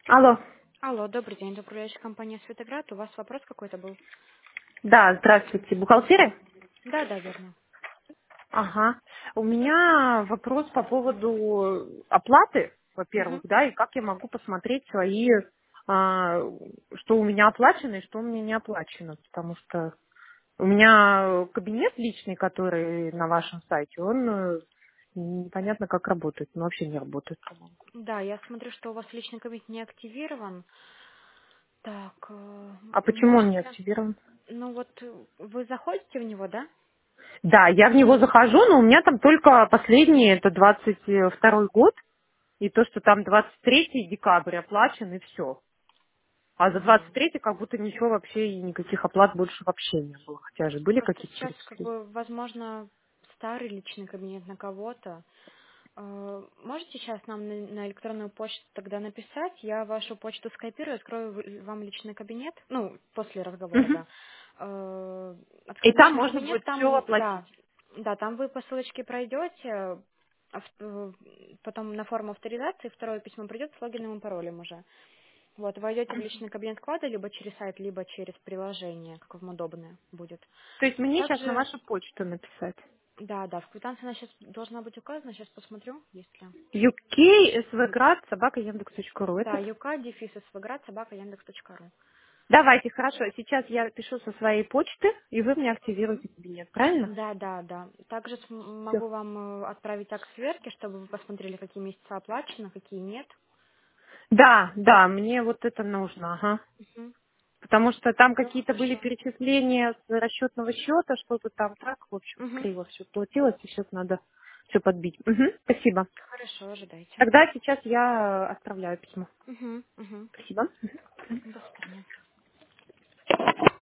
Алло. Алло, добрый день, это управляющая компания «Светоград». У вас вопрос какой-то был? Да, здравствуйте. Бухгалтерия? Да, да, верно. Ага. У меня вопрос по поводу оплаты, во-первых, Мгм. да, и как я могу посмотреть свои, а, что у меня оплачено и что у меня не оплачено, потому что у меня кабинет личный, который на вашем сайте, он непонятно как работает, он вообще не работает, по-моему. Да, я смотрю, что у вас личный кабинет не активирован. Так, А почему он не можете... активирован? Ну вот, вы заходите в него, да? Да, я в него захожу, но у меня там только последний, это 22 год, и то, что там 23 декабрь оплачен, и все. А за Ага. 23 как будто ничего вообще, и никаких оплат больше вообще не было. Хотя же были Просто какие-то сейчас, как перечисления. бы, возможно, старый личный кабинет на кого-то. Можете сейчас нам на электронную почту тогда написать? Я вашу почту скопирую, открою вам личный кабинет. Ну, после разговора, Мгм. да. И Открою там личный можно кабинет, будет все там, оплатить. да, да, там вы по ссылочке пройдете, потом на форму авторизации второе письмо придет с логином и паролем уже. Вот, войдете в личный кабинет вклада либо через сайт, либо через приложение, как вам удобно будет. То есть мне сейчас на Также, вашу почту написать. да, да, в квитанции она сейчас должна быть указана, сейчас посмотрю, если... UK, СВГрад, собака, Яндекс.ру. Да, Это? юка, дефис, свград, собака, яндекс.ру. Давайте, хорошо. Сейчас я пишу со своей почты, и вы мне активируете кабинет, правильно? Да, да, да. Также Все. могу вам отправить так сверки, чтобы вы посмотрели, какие месяца оплачено, какие нет. Да, да, мне вот это нужно, ага. Мгм. Потому что там Все какие-то были хорошо. перечисления с расчетного счета, что-то там так, в общем, Мгм. криво все платилось, и сейчас надо все подбить. Мгм, спасибо. Хорошо, ожидайте. Тогда сейчас я отправляю письмо. Мгм. Мгм. Спасибо.